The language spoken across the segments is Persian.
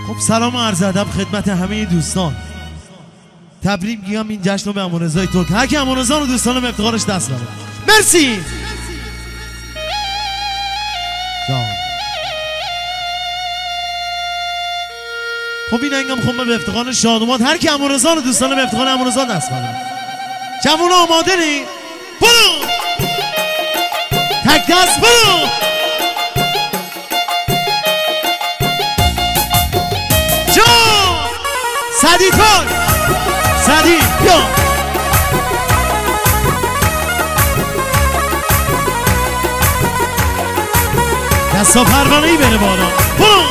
خب سلام و عرض ادب خدمت همه دوستان. تبریک میگم این جشن رو به امانرضای ترک. هر کی امانرضا رو دوستانم افتخارش دست بده. مرسی. خب این انگام خب به افتخار شادومات هر کی امانرضا رو دوستانم افتخار امانرضا دست بده. جوونا آماده نی؟ برو. تک دست برو. سعدی تون سعدی بیا دستا پروانه‌ای بره بالا برو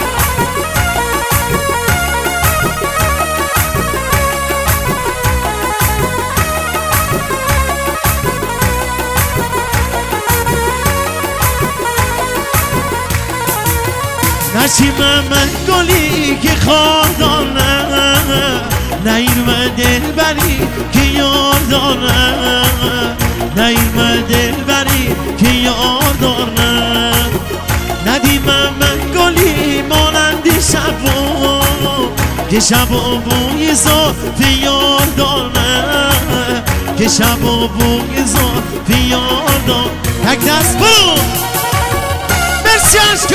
نشیم من گلی که خواردانه نایرم دل بری که یار داره نایرم دل بری که یار داره ندیم من گلی مانندی شبو که شبو بوی زلف یار داره که شبو بوی زلف یار داره تک دست برو مرسی عشقو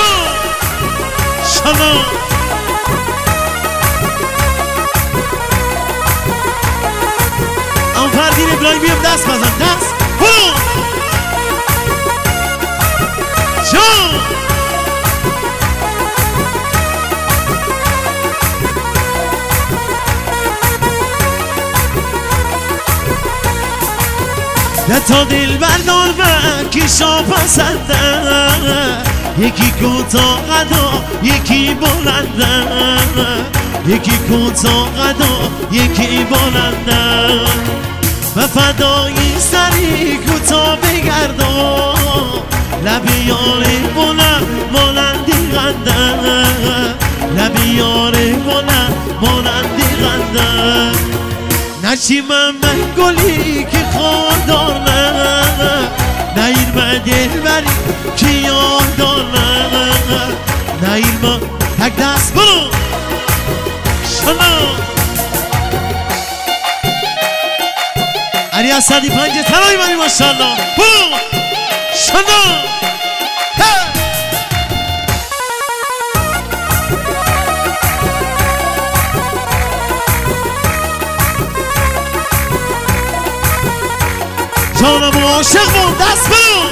شما ام فردین ابراهیمی هم دست بزن دست برو جان ده تا دل بردار و کشا پسنده یکی کوتاه قدا یکی بلنده یکی کوتاه قدا یکی بلنده و فدایی سری کوتاه بگردم لب یاره بلندی غنده لب یاره بلندی غنده نشیم من گلی که خواردانه نیر من دل بری که یار داره نیر من تک دست برو شما علی اسدی پنجه تنهایی منی ماشاءالله برو شما جانم و عاشق بود دست برو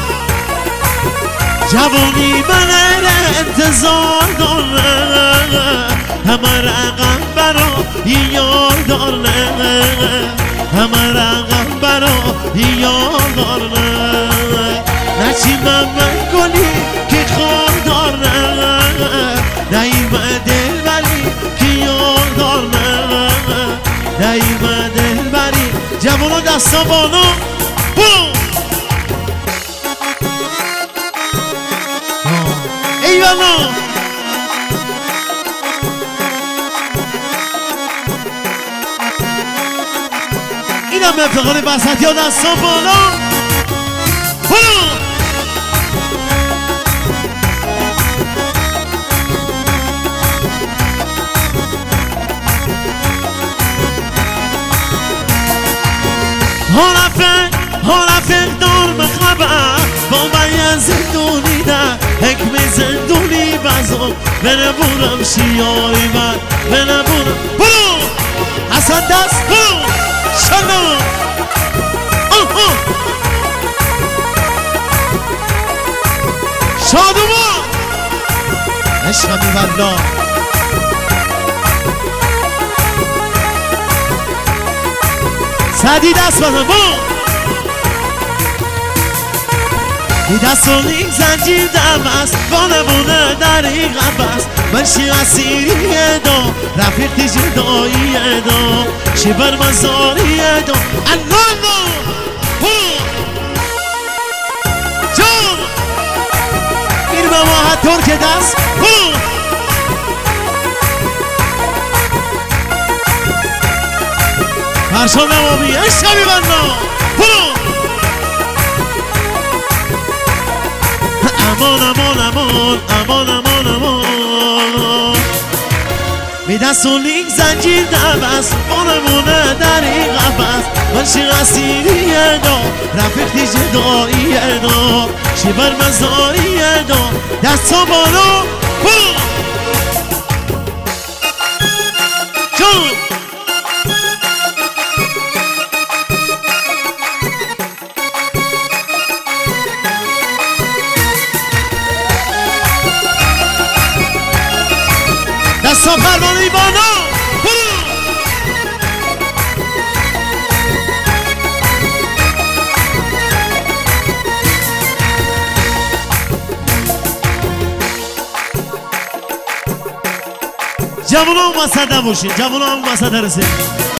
جوانی من انتظار داره همه رقم برا یار داره همه رقم برا یار داره نچی من گلی که خار داره نیر من دل بری که یار داره نیر من دل بری جوانا دستا بالا برو ایوانا اینم افتخار بسط یا دستا بالا برو هارفق دار بخبر با من زندونی در حکم زندونی بزن بنبونم شیاری من بنبونم برو حسن دست برو شنو شادوما عشقمی والله سعدی دست بزن برو این دست و این زنجیر دم است بانمونه در این قبس من شی اسیریه دا رفیق جداییه دا شی بر مزاریه دا الله جان این بواحد ترک دست فرشان نوامی عشقمی بنا امان امان امان امان امان امان دستونیک زنجیر دبست بانمونه دری قبست من شی غسیریه دا رفیقی جداییه دا شی برمزاریه دا دستا بالا جون دستا فرمانی بالا جوانان وسط نباشید جوانان وسط رسید